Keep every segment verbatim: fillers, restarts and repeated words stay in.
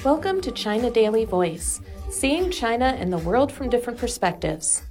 Welcome to China Daily Voice, seeing China and the world from different perspectives.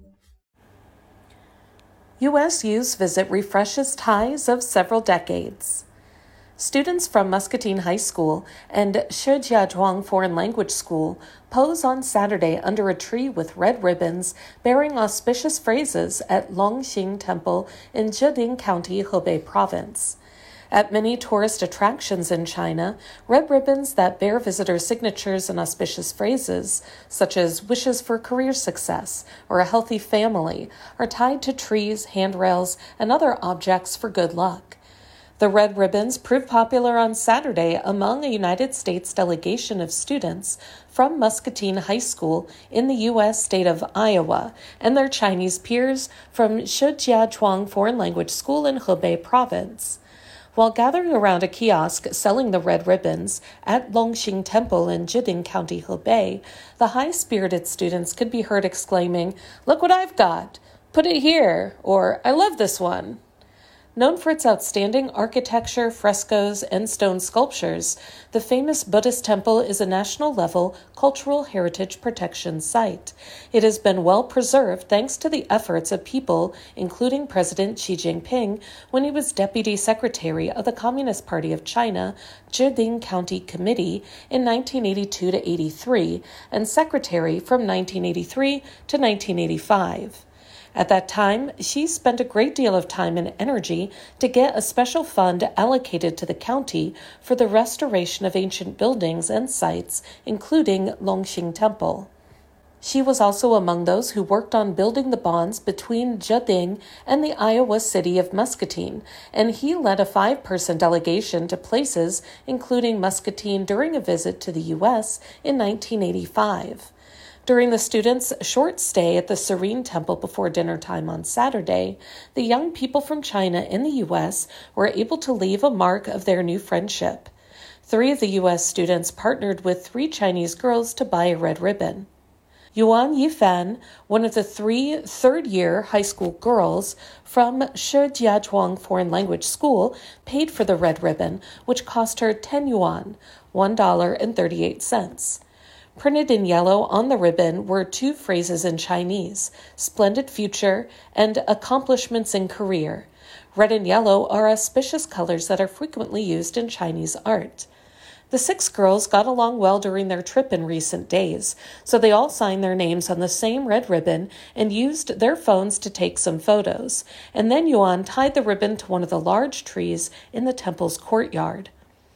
U S youth's visit refreshes ties of several decades. Students from Muscatine High School and Shijiazhuang Foreign Language School pose on Saturday under a tree with red ribbons bearing auspicious phrases at Longxing Temple in Zheding County, Hebei Province. At many tourist attractions in China, red ribbons that bear visitor signatures and auspicious phrases, such as wishes for career success or a healthy family, are tied to trees, handrails, and other objects for good luck. The red ribbons proved popular on Saturday among a United States delegation of students from Muscatine High School in the U S state of Iowa and their Chinese peers from Shijiazhuang Foreign Language School in Hebei Province. While gathering around a kiosk selling the red ribbons at Longxing Temple in Zheding County, Hebei, the high-spirited students could be heard exclaiming, "Look what I've got! Put it here!" or "I love this one!" Known for its outstanding architecture, frescoes, and stone sculptures, the famous Buddhist temple is a national-level cultural heritage protection site. It has been well preserved thanks to the efforts of people, including President Xi Jinping when he was Deputy Secretary of the Communist Party of China, Zheding County Committee in nineteen eighty-two to eighty-three, and Secretary from nineteen eighty-three to nineteen eighty-five. At that time, Xi spent a great deal of time and energy to get a special fund allocated to the county for the restoration of ancient buildings and sites, including Longxing Temple. Xi was also among those who worked on building the bonds between Zheding and the Iowa city of Muscatine, and he led a five-person delegation to places including Muscatine during a visit to the U S in nineteen eighty-five. During the students' short stay at the Serene Temple before dinner time on Saturday, the young people from China in the U S were able to leave a mark of their new friendship. Three of the U S students partnered with three Chinese girls to buy a red ribbon. Yuan Yifan, one of the three third-year high school girls from Shijiazhuang Foreign Language School, paid for the red ribbon, which cost her ten yuan, one dollar and thirty-eight cents. Printed in yellow on the ribbon were two phrases in Chinese, "Splendid Future" and "Accomplishments in Career." Red and yellow are auspicious colors that are frequently used in Chinese art. The six girls got along well during their trip in recent days, so they all signed their names on the same red ribbon and used their phones to take some photos, and then Yuan tied the ribbon to one of the large trees in the temple's courtyard.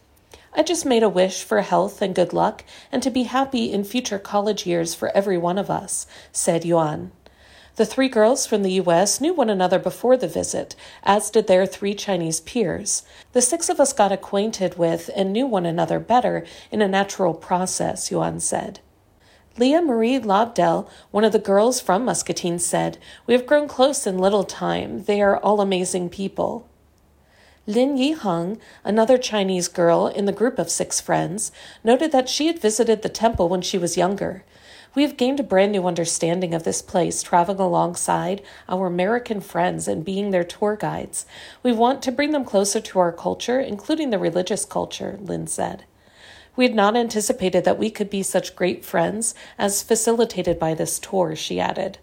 "I just made a wish for health and good luck and to be happy in future college years for every one of us," said Yuan. The three girls from the U S knew one another before the visit, as did their three Chinese peers. "The six of us got acquainted with and knew one another better in a natural process," Yuan said. Leah Marie Lobdell, one of the girls from Muscatine, said, "We have grown close in little time. They are all amazing people." Lin Yiheng, another Chinese girl in the group of six friends, noted that she had visited the temple when she was younger. "We have gained a brand new understanding of this place, traveling alongside our American friends and being their tour guides. We want to bring them closer to our culture, including the religious culture," Lin said. "We had not anticipated that we could be such great friends as facilitated by this tour," she added.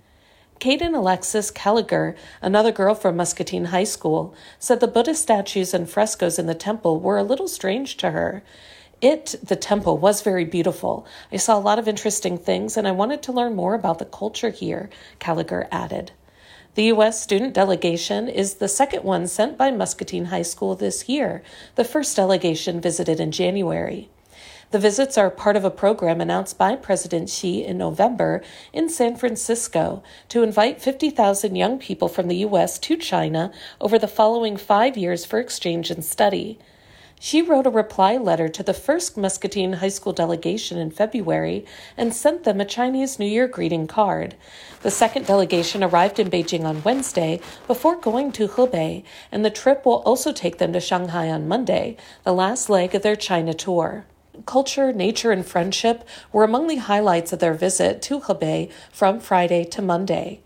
Kaden Alexis Callagher, another girl from Muscatine High School, said the Buddhist statues and frescoes in the temple were a little strange to her. It, the temple, was very beautiful. I saw a lot of interesting things, and I wanted to learn more about the culture here," Callagher added. The U S student delegation is the second one sent by Muscatine High School this year. The first delegation visited in January. The visits are part of a program announced by President Xi in November in San Francisco to invite fifty thousand young people from the U S to China over the following five years for exchange and study. Xi wrote a reply letter to the first Muscatine High School delegation in February and sent them a Chinese New Year greeting card. The second delegation arrived in Beijing on Wednesday before going to Hebei, and the trip will also take them to Shanghai on Monday, the last leg of their China tour. Culture, nature, and friendship were among the highlights of their visit to Hebei from Friday to Monday.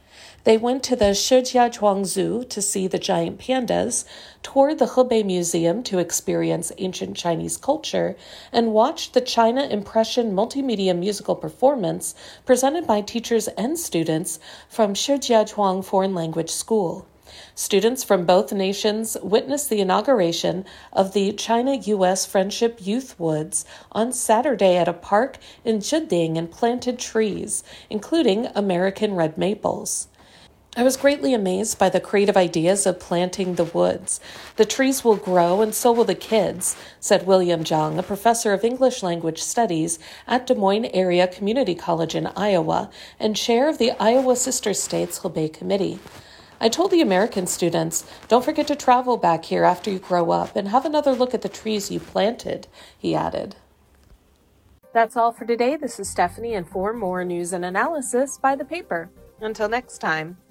They went to the Shijiazhuang Zoo to see the giant pandas, toured the Hebei Museum to experience ancient Chinese culture, and watched the China Impression multimedia musical performance presented by teachers and students from Shijiazhuang Foreign Language School. Students from both nations witnessed the inauguration of the China-U S Friendship Youth Woods on Saturday at a park in Zhiding and planted trees, including American red maples. I was greatly amazed by the creative ideas of planting the woods. The trees will grow and so will the kids, said William Zhang, a professor of English language studies at Des Moines Area Community College in Iowa and chair of the Iowa Sister States Hebei Committee. I told the American students, don't forget to travel back here after you grow up and have another look at the trees you planted, he added. That's all for today. This is Stephanie, and for more news and analysis, by the paper. Until next time.